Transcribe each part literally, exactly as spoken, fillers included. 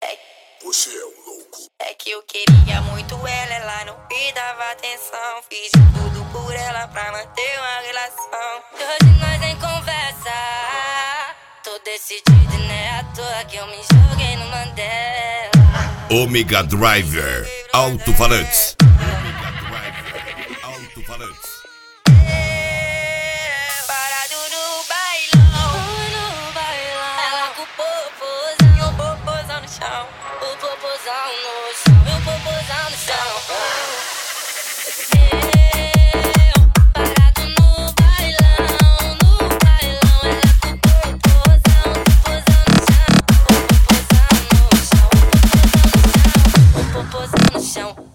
Você é um louco. É que eu queria muito ela, ela não me dava atenção. Fiz de tudo por ela pra manter uma relação. E hoje nós em conversa. Tô decidido e não é à toa que eu me joguei no Mandela. Omega Driver, alto-falantes. Omega Driver, alto-falantes. Parado no bailão, no bailão. Ela com o popozão, e o popozão no chão. O popozão no chão, e o popozão no chão. Parado no bailão, no bailão. Ela com o popozão, popozão no chão. O popozão no chão, o popozão no chão.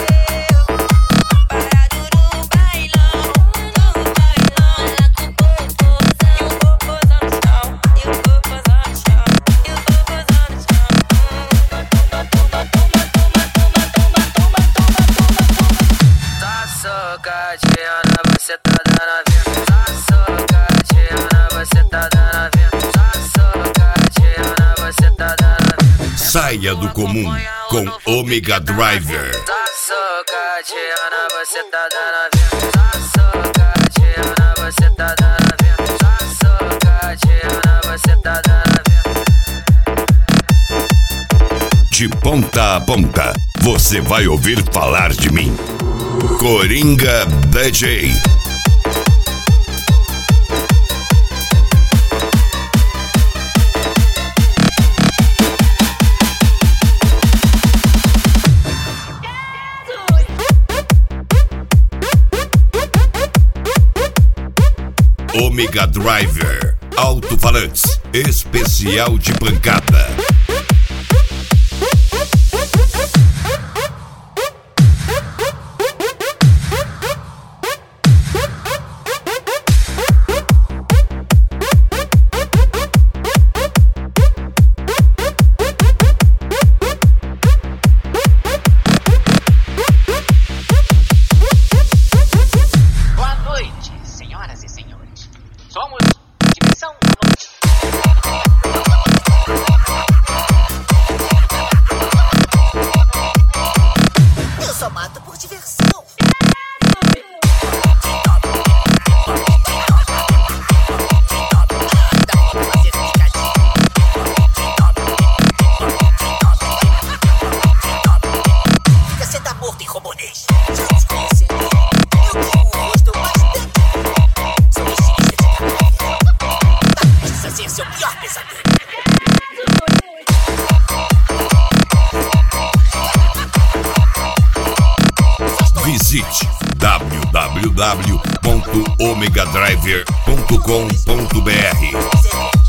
Você tá dando vento, tá socadinha, você tá dando vento, tá socadinha, você tá dando vento. Saia do comum com Omega Driver. Tá socadinha, você tá dando vento, tá socadinha, você tá dando vento, tá socadinha, você tá dando vento. De ponta a ponta, você vai ouvir falar de mim. Coringa D J. Omega Driver, alto-falantes, especial de pancada. Somos Dimensão da Noite. Eu só mato por diversão. Você tá morto em robonês. Já te conhecendo. Eu tenho o rosto mais dentro. Sou estilista de cabelo. Tá prestes a ser seu pior pesadelo. Visite w w w ponto omega driver ponto com ponto b r.